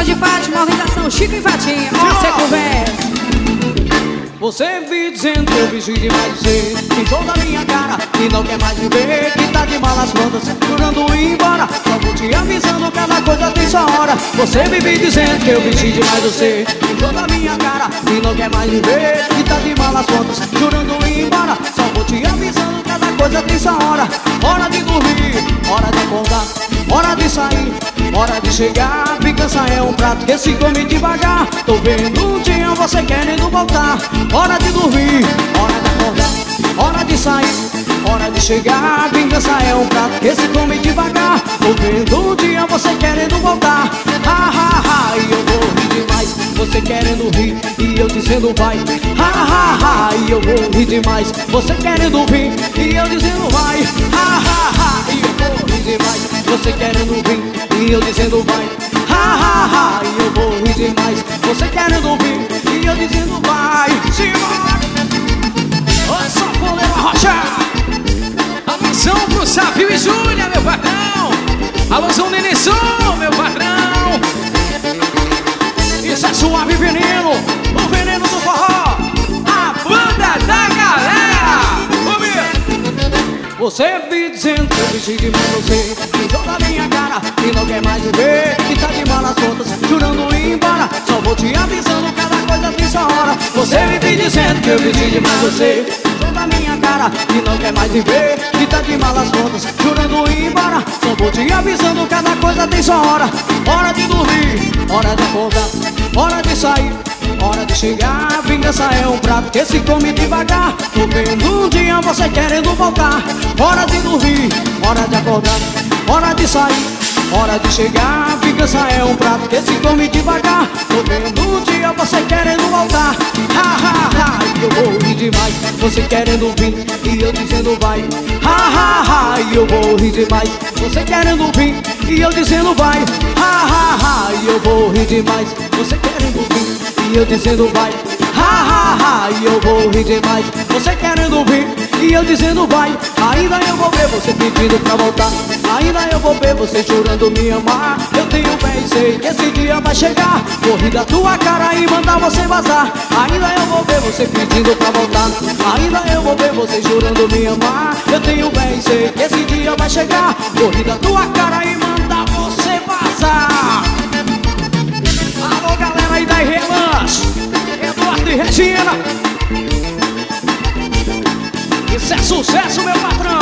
de Fátima, organização Chico e Fatinha. Ó, você conversa. Você me dizendo que eu vesti demais você em toda a minha cara e não quer mais me ver, que tá de malas prontas, jurando ir embora. Só vou te avisando, cada coisa tem sua hora. Você vive dizendo que eu vesti demais você em toda a minha cara e não quer mais me ver, que tá de malas prontas, jurando ir embora. Só vou te avisando, cada coisa tem sua hora. Hora de dormir, hora de acordar, hora de sair, hora de chegar. Vingança é um prato que se come devagar. Tô vendo um dia você querendo voltar. Hora de dormir, hora de acordar, hora de sair, hora de chegar. Vingança é um prato que se come devagar. Tô vendo um dia você querendo voltar. Ha, ha, ha, e eu vou rir demais, você querendo rir e eu dizendo vai. Ha, ha, ha, e eu vou rir demais, você querendo rir e eu dizendo vai. Ha, ha, ha, e eu vou rir demais, você querendo rir e eu dizendo vai. Ha, ha, ha, e eu vou rir demais, você querendo rir e eu dizendo vai. Simbora! Ô, Safoneiro Rocha! Atenção pro Savio e Júlia, meu patrão! Alôzão Nenenson, meu patrão! Isso é Suave Veneno, o veneno do forró, a banda da galera! Vamos ver! Você me dizendo que eu vesti demais você em toda a minha cara e não quer mais me ver, que tá de malas prontas, jurando ir embora. Só vou te avisando, cada coisa tem sua hora. Você me dizendo que eu vesti demais você em toda a minha cara e não quer mais me ver, que tá de malas prontas, jurando ir embora. Só vou te avisando, cada coisa tem sua hora. Hora de dormir, hora de acordar, hora de sair, hora de chegar. Vingança é um prato que se come devagar. Tô vendo um dia você querendo voltar. Hora de dormir, hora de acordar, hora de sair, hora de chegar. Vingança é um prato que se come devagar. Tô vendo um dia você querendo voltar. Ha, ha, ha, e eu vou rir demais, você querendo vir e eu dizendo vai. Ha, ha, ha, e eu vou rir demais, você querendo vir e eu dizendo vai. Ha, ha, ha, e eu vou rir demais, você querendo vir e eu dizendo vai. Ha, ha, ha, e eu vou rir demais, você querendo vir e eu dizendo vai. Ainda eu vou ver você pedindo pra voltar, ainda eu vou ver você jurando me amar. Eu tenho fé e sei que esse dia vai chegar. Vou rir da tua cara e mandar você vazar. Ainda eu vou ver você pedindo pra voltar, ainda eu vou ver você jurando me amar. Eu tenho fé e sei que esse dia vai chegar. Vou rir da tua cara e mandar você vazar. Alô galera aí da Irrelanche, Eduardo e Regina. Isso é sucesso, meu patrão!